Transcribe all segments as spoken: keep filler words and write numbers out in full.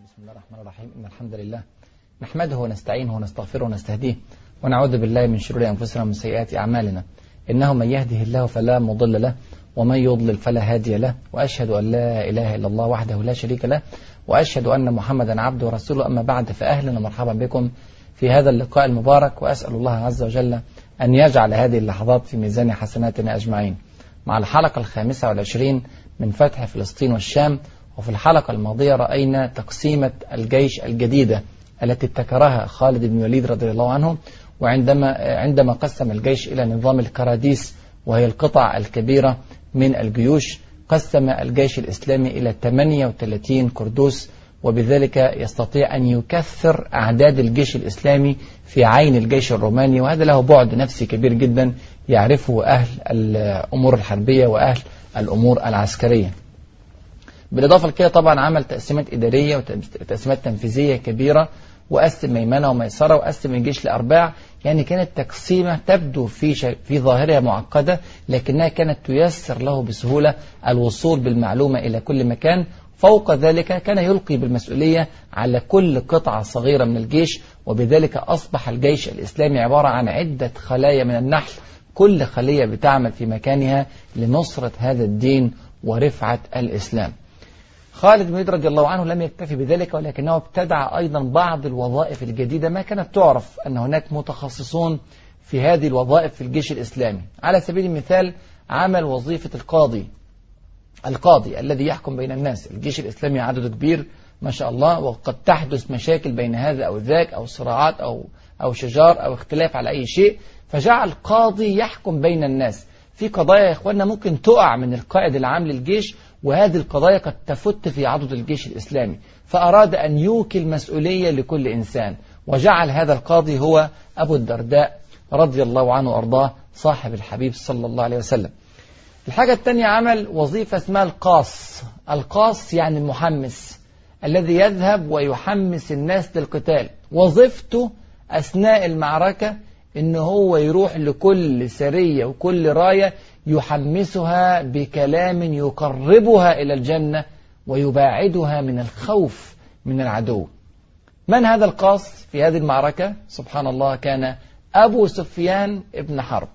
بسم الله الرحمن الرحيم. إن الحمد لله نحمده ونستعينه ونستغفره ونستهديه ونعوذ بالله من شرور أنفسنا ومن سيئات أعمالنا. إنه من يهده الله فلا مضل له ومن يضلل فلا هادي له، وأشهد أن لا إله إلا الله وحده لا شريك له، وأشهد أن محمدا عبده ورسوله. أما بعد، فأهلا ومرحبا بكم في هذا اللقاء المبارك، وأسأل الله عز وجل أن يجعل هذه اللحظات في ميزان حسناتنا أجمعين. مع الحلقة الخامسة والعشرين من فتح فلسطين والشام. وفي الحلقة الماضية رأينا تقسيمة الجيش الجديدة التي ابتكرها خالد بن الوليد رضي الله عنه، وعندما عندما قسم الجيش إلى نظام الكراديس، وهي القطع الكبيرة من الجيوش، قسم الجيش الإسلامي إلى ثمانية وثلاثين كردوس، وبذلك يستطيع أن يكثر أعداد الجيش الإسلامي في عين الجيش الروماني، وهذا له بعد نفسي كبير جدا يعرفه أهل الأمور الحربية وأهل الأمور العسكرية. بالإضافة لكده طبعا عمل تقسيمات إدارية وتقسيمات تنفيذية كبيرة، وقسم ميمنة وميسرة، وقسم الجيش لأرباع. يعني كانت تقسيمة تبدو في في ظاهرها معقدة، لكنها كانت تيسر له بسهولة الوصول بالمعلومة إلى كل مكان. فوق ذلك كان يلقي بالمسؤولية على كل قطعة صغيرة من الجيش، وبذلك أصبح الجيش الإسلامي عبارة عن عدة خلايا من النحل، كل خلية بتعمل في مكانها لنصرة هذا الدين ورفعة الإسلام. خالد بن الوليد رضي الله عنه لم يكتفي بذلك، ولكنه ابتدع أيضا بعض الوظائف الجديدة ما كانت تعرف أن هناك متخصصون في هذه الوظائف في الجيش الإسلامي. على سبيل المثال عمل وظيفة القاضي القاضي الذي يحكم بين الناس. الجيش الإسلامي عدده كبير ما شاء الله، وقد تحدث مشاكل بين هذا أو ذاك، أو صراعات أو أو شجار أو اختلاف على أي شيء، فجعل قاضي يحكم بين الناس في قضايا يا إخواننا ممكن تقع من القائد العام للجيش، وهذه القضايا قد تفت في عضد الجيش الإسلامي، فأراد أن يوكل مسؤولية لكل إنسان، وجعل هذا القاضي هو أبو الدرداء رضي الله عنه وأرضاه، صاحب الحبيب صلى الله عليه وسلم. الحاجة الثانية عمل وظيفة اسمها القاص. القاص يعني المحمس الذي يذهب ويحمس الناس للقتال. وظيفته أثناء المعركة إن هو يروح لكل سرية وكل راية يحمسها بكلام يقربها إلى الجنة ويباعدها من الخوف من العدو. من هذا القاص في هذه المعركة؟ سبحان الله، كان أبو سفيان ابن حرب.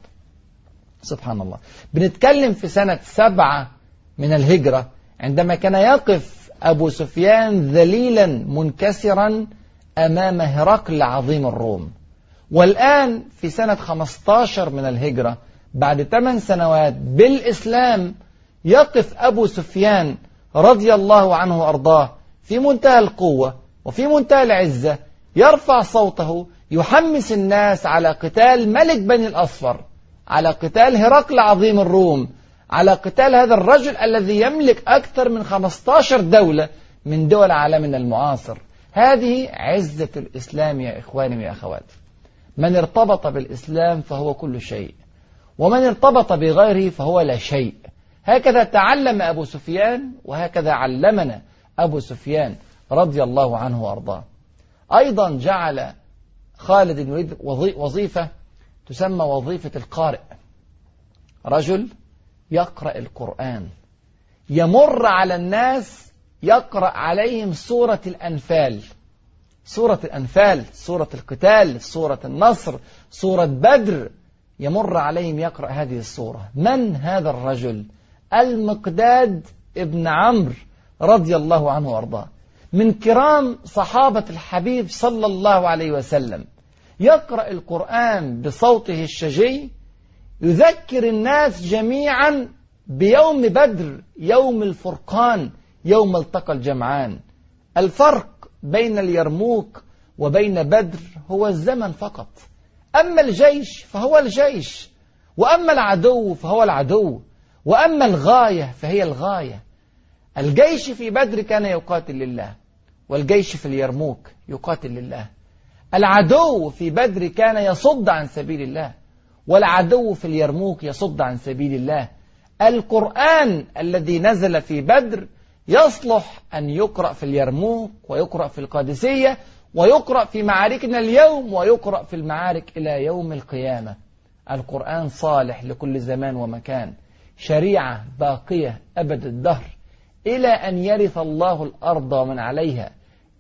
سبحان الله، بنتكلم في سنة سبعة من الهجرة، عندما كان يقف أبو سفيان ذليلا منكسرا أمام هرقل عظيم الروم. والآن في سنة خمسة عشر من الهجرة، بعد ثمان سنوات بالإسلام، يقف أبو سفيان رضي الله عنه وأرضاه في منتهى القوة وفي منتهى العزة، يرفع صوته يحمس الناس على قتال ملك بني الأصفر، على قتال هرقل عظيم الروم، على قتال هذا الرجل الذي يملك أكثر من خمسة عشر دولة من دول عالمنا المعاصر. هذه عزة الإسلام يا إخواني ويا أخواتي. من ارتبط بالإسلام فهو كل شيء، ومن ارتبط بغيره فهو لا شيء. هكذا تعلم أبو سفيان، وهكذا علمنا أبو سفيان رضي الله عنه وأرضاه. أيضا جعل خالد بن الوليد وظيفة تسمى وظيفة القارئ. رجل يقرأ القرآن، يمر على الناس يقرأ عليهم سورة الأنفال، سورة الأنفال، سورة القتال، سورة النصر، سورة بدر، يمر عليهم يقرأ هذه السورة. من هذا الرجل؟ المقداد ابن عمرو رضي الله عنه وارضاه، من كرام صحابة الحبيب صلى الله عليه وسلم. يقرأ القرآن بصوته الشجي، يذكر الناس جميعا بيوم بدر، يوم الفرقان، يوم التقى الجمعان. الفرق بين اليرموك وبين بدر هو الزمن فقط. أما الجيش فهو الجيش، وأما العدو فهو العدو، وأما الغاية فهي الغاية. الجيش في بدر كان يقاتل لله، والجيش في اليرموك يقاتل لله. العدو في بدر كان يصد عن سبيل الله، والعدو في اليرموك يصد عن سبيل الله. القرآن الذي نزل في بدر يصلح أن يقرأ في اليرموك، ويقرأ في القادسية، ويقرأ في معاركنا اليوم، ويقرأ في المعارك إلى يوم القيامة. القرآن صالح لكل زمان ومكان، شريعة باقية أبد الدهر، إلى أن يرث الله الأرض ومن عليها،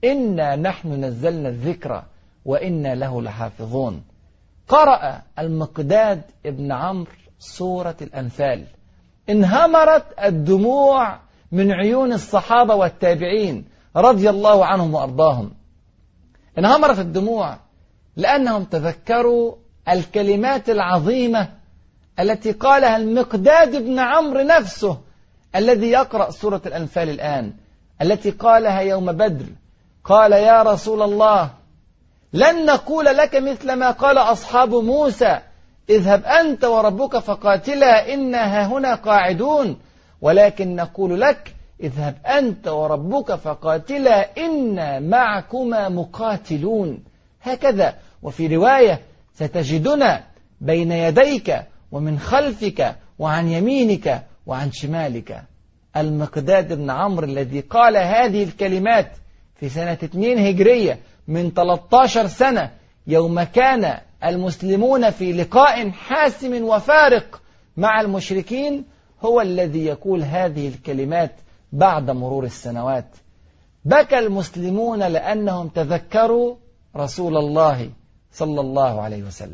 إنا نحن نزلنا الذكر وإنا له لحافظون. قرأ المقداد ابن عمرو سورة الأنفال، انهمرت الدموع من عيون الصحابة والتابعين رضي الله عنهم وأرضاهم. انهمرت الدموع لأنهم تذكروا الكلمات العظيمة التي قالها المقداد بن عمرو نفسه الذي يقرأ سورة الأنفال الآن، التي قالها يوم بدر. قال: يا رسول الله، لن نقول لك مثل ما قال أصحاب موسى: اذهب أنت وربك فقاتلا إنا هنا قاعدون، ولكن نقول لك: اذهب أنت وربك فقاتلا إنا معكما مقاتلون. هكذا. وفي رواية: ستجدنا بين يديك ومن خلفك وعن يمينك وعن شمالك. المقداد بن عمرو الذي قال هذه الكلمات في سنة اثنين هجرية من ثلاثة عشر سنة، يوم كان المسلمون في لقاء حاسم وفارق مع المشركين، هو الذي يقول هذه الكلمات بعد مرور السنوات. بكى المسلمون لأنهم تذكروا رسول الله صلى الله عليه وسلم.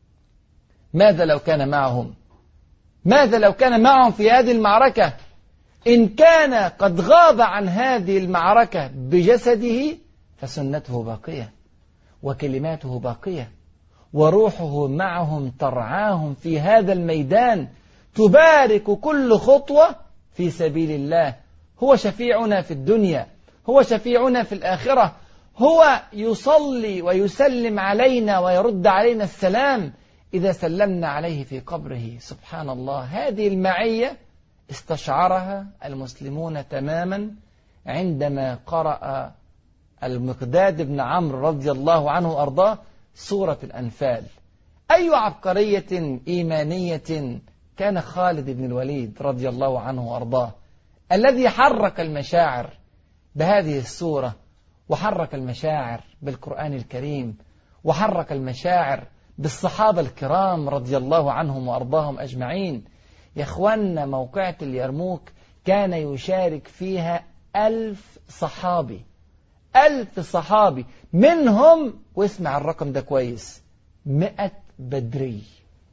ماذا لو كان معهم؟ ماذا لو كان معهم في هذه المعركة؟ إن كان قد غاب عن هذه المعركة بجسده فسنته باقية وكلماته باقية وروحه معهم ترعاهم في هذا الميدان، تبارك كل خطوة في سبيل الله. هو شفيعنا في الدنيا، هو شفيعنا في الآخرة، هو يصلي ويسلم علينا ويرد علينا السلام إذا سلمنا عليه في قبره. سبحان الله، هذه المعية استشعرها المسلمون تماما عندما قرأ المقداد بن عمرو رضي الله عنه وأرضاه سورة الأنفال. أي عبقرية إيمانية كان خالد بن الوليد رضي الله عنه وأرضاه، الذي حرك المشاعر بهذه السورة، وحرك المشاعر بالقرآن الكريم، وحرك المشاعر بالصحابة الكرام رضي الله عنهم وأرضاهم أجمعين. يا إخوانا، موقعة اليرموك كان يشارك فيها ألف صحابي، ألف صحابي، منهم، واسمع الرقم ده كويس، مئة بدري.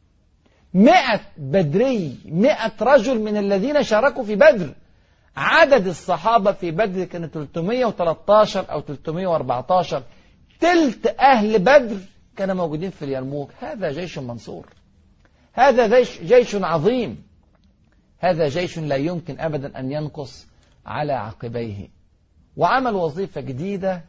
مئة بدري، مئة رجل من الذين شاركوا في بدر. عدد الصحابة في بدر كانوا ثلاثمائة وثلاثة عشر أو ثلاثمائة وأربعة عشر. تلت أهل بدر كانوا موجودين في اليرموك. هذا جيش منصور، هذا جيش, جيش عظيم، هذا جيش لا يمكن أبدا أن ينقص على عقبيه. وعمل وظيفة جديدة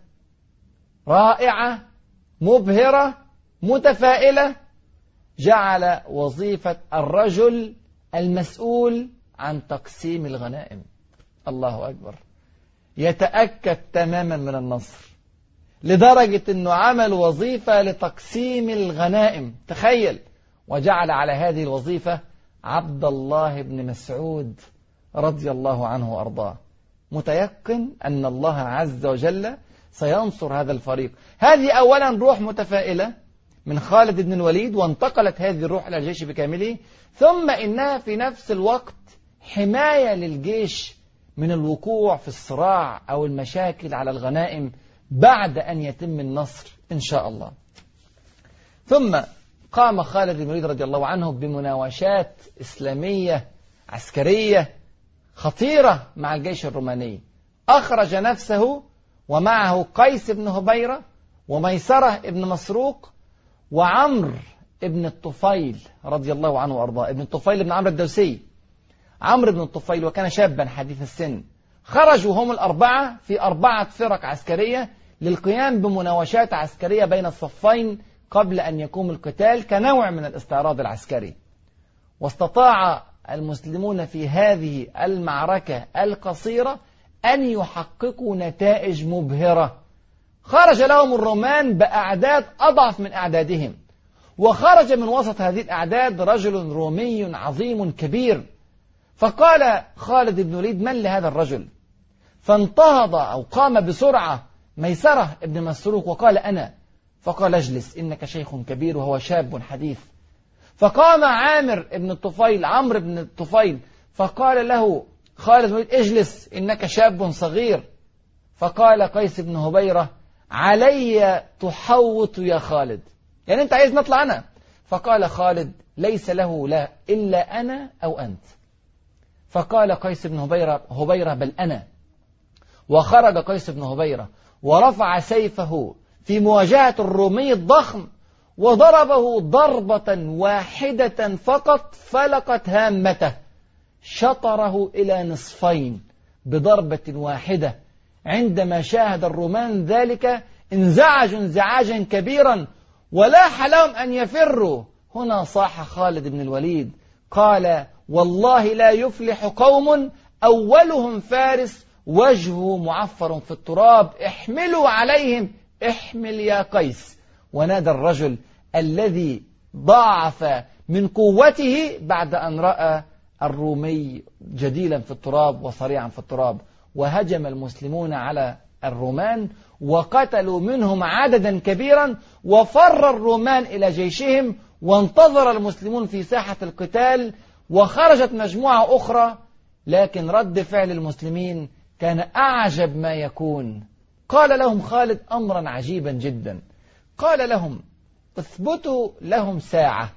رائعة مبهرة متفائلة، جعل وظيفة الرجل المسؤول عن تقسيم الغنائم. الله أكبر. يتأكد تماما من النصر لدرجة أنه عمل وظيفة لتقسيم الغنائم. تخيل. وجعل على هذه الوظيفة عبد الله بن مسعود رضي الله عنه وأرضاه، متيقن أن الله عز وجل سينصر هذا الفريق. هذه أولا روح متفائلة من خالد بن الوليد، وانتقلت هذه الروح إلى الجيش بكامله، ثم إنها في نفس الوقت حماية للجيش من الوقوع في الصراع أو المشاكل على الغنائم بعد أن يتم النصر إن شاء الله. ثم قام خالد بن الوليد رضي الله عنه بمناوشات إسلامية عسكرية خطيرة مع الجيش الروماني. أخرج نفسه ومعه قيس بن هبيرة وميسرة بن مسروق وعمرو بن الطفيل رضي الله عنه وأرضاه، ابن الطفيل بن عمرو الدوسي، عمرو بن الطفيل، وكان شابا حديث السن. خرجوا هم الأربعة في أربعة فرق عسكرية للقيام بمناوشات عسكرية بين الصفين قبل أن يقوم القتال كنوع من الاستعراض العسكري. واستطاع المسلمون في هذه المعركة القصيرة أن يحققوا نتائج مبهرة. خرج لهم الرومان بأعداد أضعف من أعدادهم، وخرج من وسط هذه الأعداد رجل رومي عظيم كبير. فقال خالد بن الوليد: من لهذا الرجل؟ فانتهض أو قام بسرعة ميسرة بن مسروق وقال: أنا. فقال: اجلس، إنك شيخ كبير وهو شاب حديث. فقام عامر بن الطفيل، عمرو بن الطفيل، فقال له خالد بن الوليد: اجلس، إنك شاب صغير. فقال قيس بن هبيرة: علي تحوط يا خالد، يعني أنت عايز نطلع أنا؟ فقال خالد: ليس له لا إلا أنا أو أنت. فقال قيس بن هبيرة, هبيرة بل أنا. وخرج قيس بن هبيرة ورفع سيفه في مواجهة الرومي الضخم، وضربه ضربة واحدة فقط فلقت هامته، شطره إلى نصفين بضربة واحدة. عندما شاهد الرومان ذلك انزعجوا انزعاجا كبيرا ولاح لهم أن يفروا. هنا صاح خالد بن الوليد قال: والله لا يفلح قوم أولهم فارس وجهه معفر في التراب، احملوا عليهم، احمل يا قيس. ونادى الرجل الذي ضاعف من قوته بعد أن رأى الرومي جديلا في التراب وصريعا في التراب. وهجم المسلمون على الرومان وقتلوا منهم عددا كبيرا، وفر الرومان إلى جيشهم، وانتظر المسلمون في ساحة القتال. وخرجت مجموعة أخرى، لكن رد فعل المسلمين كان أعجب ما يكون. قال لهم خالد أمرا عجيبا جدا، قال لهم: اثبتوا لهم ساعة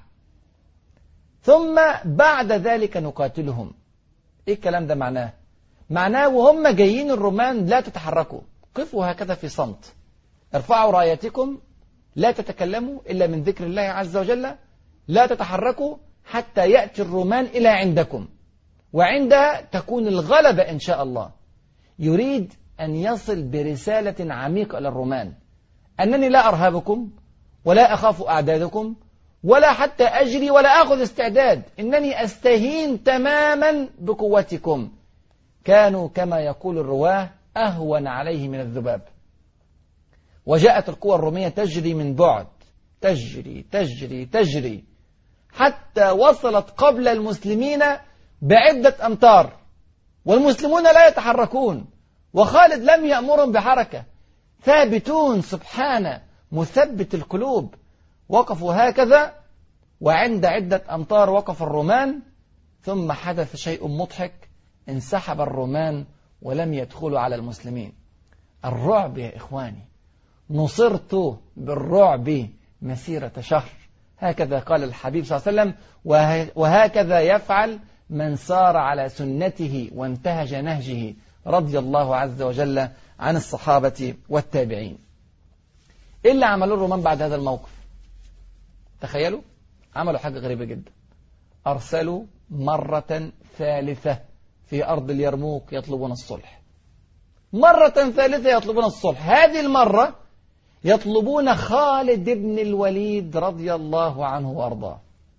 ثم بعد ذلك نقاتلهم. إيه الكلام ده معناه؟ معناه وهم جايين الرومان: لا تتحركوا، قفوا هكذا في صمت، ارفعوا رايتكم، لا تتكلموا إلا من ذكر الله عز وجل، لا تتحركوا حتى يأتي الرومان إلى عندكم، وعندها تكون الغلبة إن شاء الله. يريد أن يصل برسالة عميقة إلى الرومان: أنني لا أرهبكم ولا أخاف أعدادكم ولا حتى أجري ولا أخذ استعداد، إنني أستهين تماما بقوتكم. كانوا كما يقول الرواه أهون عليه من الذباب. وجاءت القوى الرومية تجري من بعد، تجري تجري تجري حتى وصلت قبل المسلمين بعدة أمتار، والمسلمون لا يتحركون، وخالد لم يأمرهم بحركة، ثابتون سبحانه مثبت القلوب. وقفوا هكذا، وعند عدة أمتار وقف الرومان، ثم حدث شيء مضحك: انسحب الرومان ولم يدخلوا على المسلمين. الرعب يا إخواني، نصرت بالرعب مسيرة شهر، هكذا قال الحبيب صلى الله عليه وسلم، وهكذا يفعل من سار على سنته وانتهج نهجه، رضي الله عز وجل عن الصحابة والتابعين. إيه اللي عملوا الرومان بعد هذا الموقف؟ تخيلوا، عملوا حاجة غريبة جدا، أرسلوا مرة ثالثة في أرض اليرموك يطلبون الصلح، مرة ثالثة يطلبون الصلح. هذه المرة يطلبون خالد بن الوليد رضي الله عنه وأرضاه.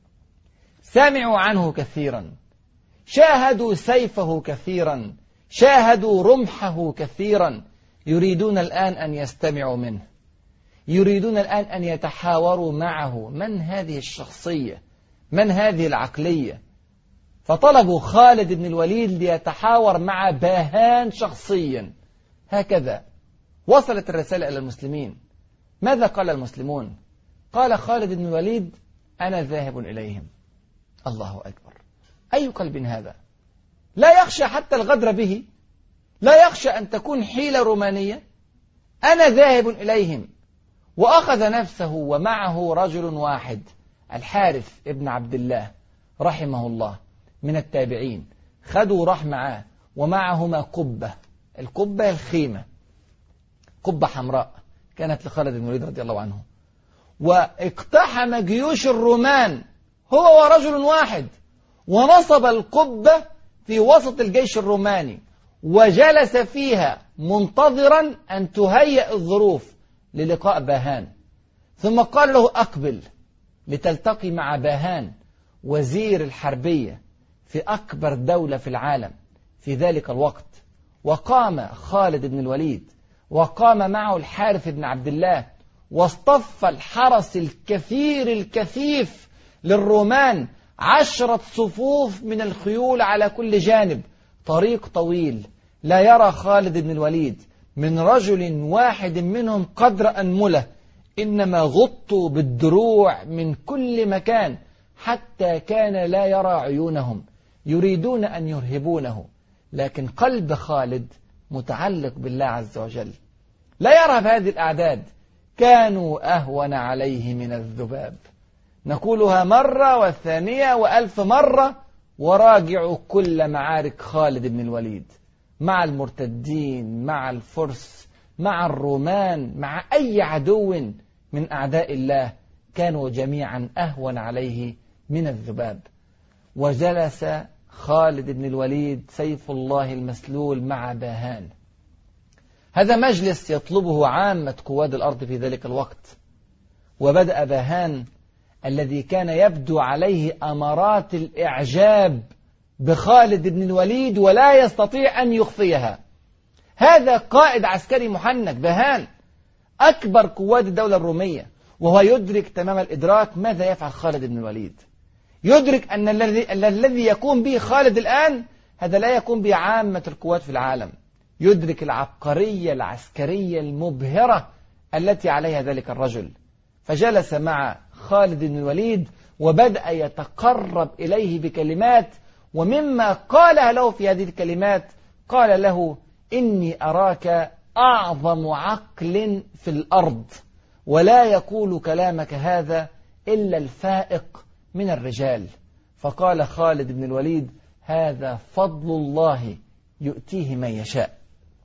سمعوا عنه كثيرا، شاهدوا سيفه كثيرا، شاهدوا رمحه كثيرا، يريدون الآن أن يستمعوا منه، يريدون الآن أن يتحاوروا معه. من هذه الشخصية؟ من هذه العقلية؟ فطلبوا خالد بن الوليد ليتحاور مع باهان شخصيا. هكذا وصلت الرسالة إلى المسلمين. ماذا قال المسلمون؟ قال خالد بن الوليد: أنا ذاهب إليهم. الله أكبر، أي قلب هذا؟ لا يخشى حتى الغدر به، لا يخشى أن تكون حيلة رومانية. أنا ذاهب إليهم. وأخذ نفسه ومعه رجل واحد، الحارث ابن عبد الله رحمه الله من التابعين، خدوا راح معاه، ومعهما قبة، القبة الخيمة، قبة حمراء كانت لخالد بن الوليد رضي الله عنه. واقتحم جيوش الرومان هو ورجل واحد، ونصب القبة في وسط الجيش الروماني، وجلس فيها منتظرا أن تهيأ الظروف للقاء باهان. ثم قال له: أقبل لتلتقي مع باهان وزير الحربية في أكبر دولة في العالم في ذلك الوقت. وقام خالد بن الوليد وقام معه الحارث بن عبد الله، واصطف الحرس الكثير الكثيف للرومان، عشرة صفوف من الخيول على كل جانب، طريق طويل لا يرى خالد بن الوليد من رجل واحد منهم قدر أنملة، إنما غطوا بالدروع من كل مكان حتى كان لا يرى عيونهم، يريدون أن يرهبونه. لكن قلب خالد متعلق بالله عز وجل. لا يرهب هذه الأعداد، كانوا أهون عليه من الذباب. نقولها مرة والثانية وألف مرة، وراجعوا كل معارك خالد بن الوليد مع المرتدين، مع الفرس، مع الرومان، مع أي عدو من أعداء الله، كانوا جميعا أهون عليه من الذباب. وجلس خالد بن الوليد سيف الله المسلول مع باهان. هذا مجلس يطلبه عامة قواد الأرض في ذلك الوقت. وبدأ باهان الذي كان يبدو عليه أمارات الإعجاب بخالد بن الوليد ولا يستطيع أن يخفيها. هذا قائد عسكري محنك، باهان أكبر قواد الدولة الرومية، وهو يدرك تمام الإدراك ماذا يفعل خالد بن الوليد. يدرك أن الذي الذي يقوم به خالد الآن هذا لا يقوم به عامة القوات في العالم. يدرك العبقرية العسكرية المبهرة التي عليها ذلك الرجل. فجلس مع خالد بن الوليد وبدأ يتقرب إليه بكلمات، ومما قالها له في هذه الكلمات قال له: إني أراك أعظم عقل في الأرض، ولا يقول كلامك هذا إلا الفائق من الرجال. فقال خالد بن الوليد: هذا فضل الله يؤتيه من يشاء.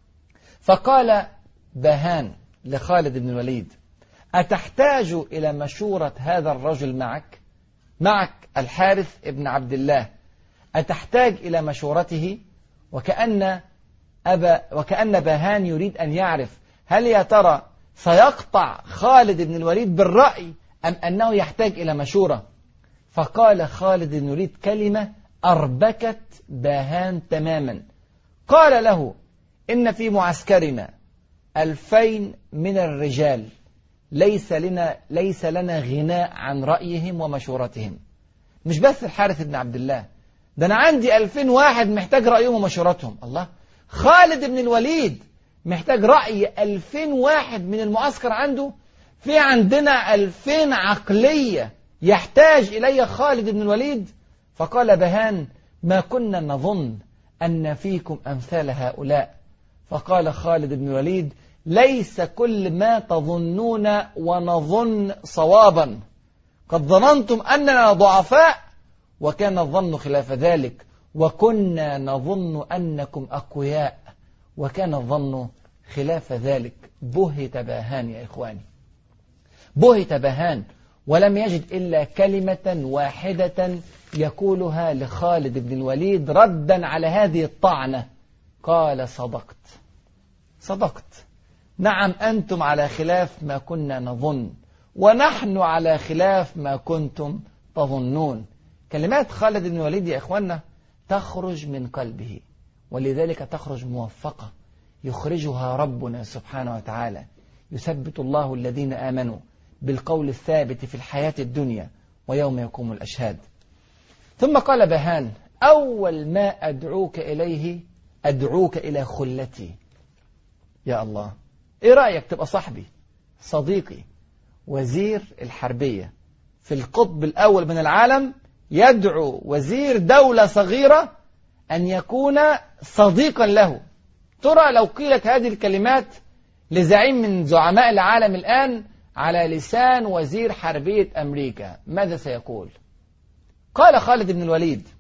فقال باهان لخالد بن الوليد: أتحتاج إلى مشورة هذا الرجل معك؟ معك الحارث ابن عبد الله، أتحتاج إلى مشورته؟ وكأن أبا وكأن باهان يريد أن يعرف هل يا ترى سيقطع خالد بن الوليد بالرأي أم أنه يحتاج إلى مشورة. فقال خالد بن الوليد كلمة أربكت باهان تماما. قال له: إن في معسكرنا ألفين من الرجال، ليس لنا ليس لنا غناء عن رأيهم ومشورتهم. مش بس الحارث بن عبد الله، ده أنا عندي ألفين واحد محتاج رأيهم ومشورتهم. الله، خالد بن الوليد محتاج رأي ألفين واحد من المعسكر عنده، في عندنا ألفين عقلية يحتاج إلي خالد بن الوليد. فقال باهان: ما كنا نظن أن فيكم أمثال هؤلاء. فقال خالد بن الوليد: ليس كل ما تظنون ونظن صوابا، قد ظننتم أننا ضعفاء وكان الظن خلاف ذلك، وكنا نظن أنكم أقوياء وكان الظن خلاف ذلك. بهت باهان يا إخواني، بهت باهان، ولم يجد إلا كلمة واحدة يقولها لخالد بن الوليد ردا على هذه الطعنة. قال: صدقت صدقت، نعم أنتم على خلاف ما كنا نظن، ونحن على خلاف ما كنتم تظنون. كلمات خالد بن الوليد يا إخوانا تخرج من قلبه، ولذلك تخرج موفقة يخرجها ربنا سبحانه وتعالى. يثبت الله الذين آمنوا بالقول الثابت في الحياة الدنيا ويوم يقوم الأشهاد. ثم قال باهان: أول ما أدعوك إليه أدعوك إلى خلتي. يا الله، إيه رأيك تبقى صاحبي صديقي وزير الحربية في القطب الأول من العالم، يدعو وزير دولة صغيرة أن يكون صديقا له؟ ترى لو قيلت هذه الكلمات لزعيم من زعماء العالم الآن على لسان وزير حربية أمريكا ماذا سيقول؟ قال خالد بن الوليد: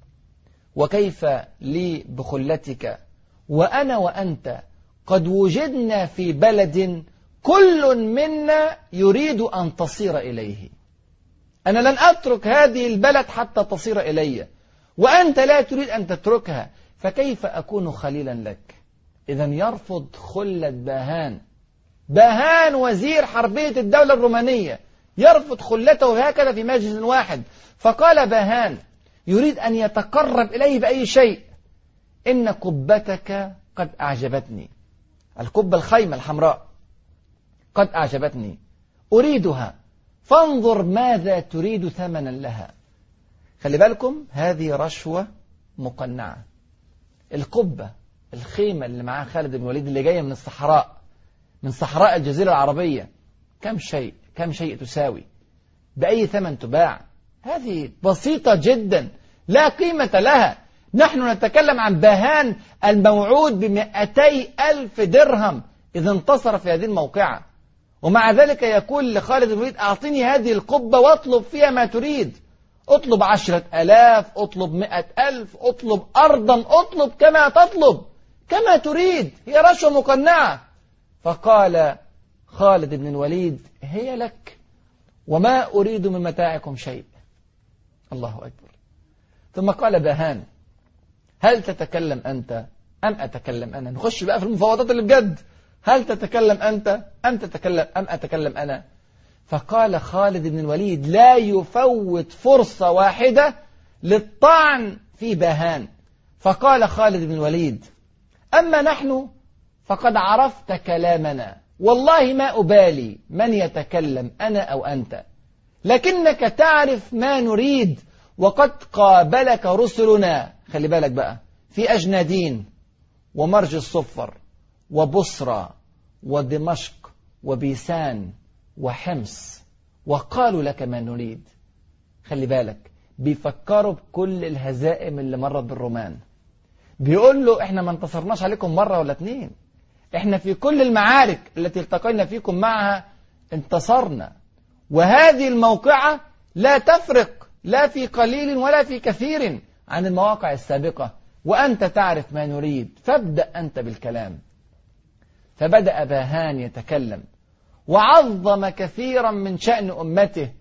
وكيف لي بخلتك وأنا وأنت قد وجدنا في بلد كل منا يريد أن تصير إليه. أنا لن أترك هذه البلد حتى تصير إلي، وأنت لا تريد أن تتركها، فكيف أكون خليلا لك؟ إذن يرفض خلة باهان. باهان وزير حربية الدولة الرومانية يرفض خلته هكذا في مجلس واحد. فقال باهان يريد أن يتقرب إليه بأي شيء: إن قبتك قد أعجبتني، القبة الخيمة الحمراء قد أعجبتني، أريدها، فانظر ماذا تريد ثمنا لها. خلي بالكم، هذه رشوة مقنعة. القبة الخيمة اللي معاه خالد بن الوليد اللي جاية من الصحراء، من صحراء الجزيرة العربية، كم شيء كم شيء تساوي؟ بأي ثمن تباع؟ هذه بسيطة جدا لا قيمة لها. نحن نتكلم عن باهان الموعود بمئتي ألف درهم إذا انتصر في هذه الموقعة، ومع ذلك يقول لخالد بن الوليد أعطني هذه القبة واطلب فيها ما تريد، اطلب عشرة ألاف، اطلب مئة ألف، اطلب أرضا، اطلب كما تطلب كما تريد، هي رشوة مقنعة. فقال خالد بن الوليد هي لك وما أريد من متاعكم شيء. الله أكبر. ثم قال باهان هل تتكلم أنت أم أتكلم أنا؟ نخش بقى في المفاوضات اللي بجد. هل تتكلم أنت أم تتكلم أم أتكلم أنا؟ فقال خالد بن الوليد لا يفوت فرصة واحدة للطعن في باهان. فقال خالد بن الوليد أما نحن فقد عرفت كلامنا، والله ما أبالي من يتكلم أنا أو أنت، لكنك تعرف ما نريد، وقد قابلك رسلنا، خلي بالك بقى، في أجنادين ومرج الصفر وبصرى ودمشق وبيسان وحمص، وقالوا لك ما نريد. خلي بالك، بيفكروا بكل الهزائم اللي مرت بالرومان. بيقول له احنا ما انتصرناش عليكم مرة ولا اتنين، احنا في كل المعارك التي التقينا فيكم معها انتصرنا، وهذه الموقعة لا تفرق لا في قليل ولا في كثير عن المواقع السابقة، وأنت تعرف ما نريد، فابدأ أنت بالكلام. فبدأ باهان يتكلم وعظم كثيرا من شأن أمته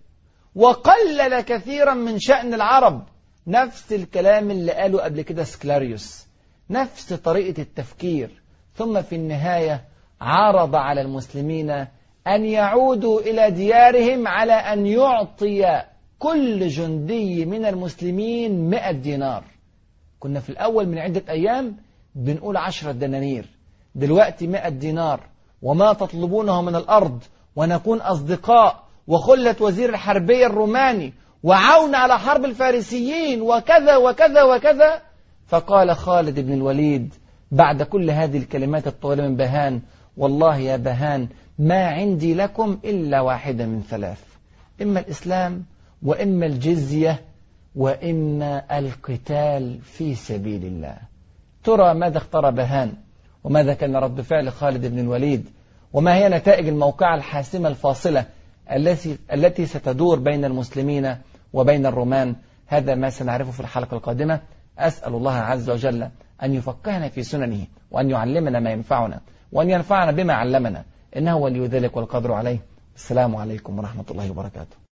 وقلل كثيرا من شأن العرب، نفس الكلام اللي قاله قبل كده سكلاريوس، نفس طريقة التفكير. ثم في النهاية عرض على المسلمين أن يعودوا إلى ديارهم على أن يعطي كل جندي من المسلمين مئة دينار. كنا في الأول من عدة أيام بنقول عشرة دنانير، دلوقتي مئة دينار، وما تطلبونه من الأرض، ونكون أصدقاء، وخلة وزير الحربية الروماني، وعون على حرب الفارسيين، وكذا وكذا وكذا. فقال خالد بن الوليد بعد كل هذه الكلمات الطويلة من باهان والله يا باهان ما عندي لكم إلا واحدة من ثلاث، إما الإسلام وإما الجزية وإما القتال في سبيل الله. ترى ماذا اختار باهان، وماذا كان رد فعل خالد بن الوليد، وما هي نتائج الموقعة الحاسمة الفاصلة التي التي ستدور بين المسلمين وبين الرومان؟ هذا ما سنعرفه في الحلقة القادمة. أسأل الله عز وجل أن يفقهنا في سننه، وأن يعلمنا ما ينفعنا، وأن ينفعنا بما علمنا، إنه ولي ذلك والقدر عليه. السلام عليكم ورحمة الله وبركاته.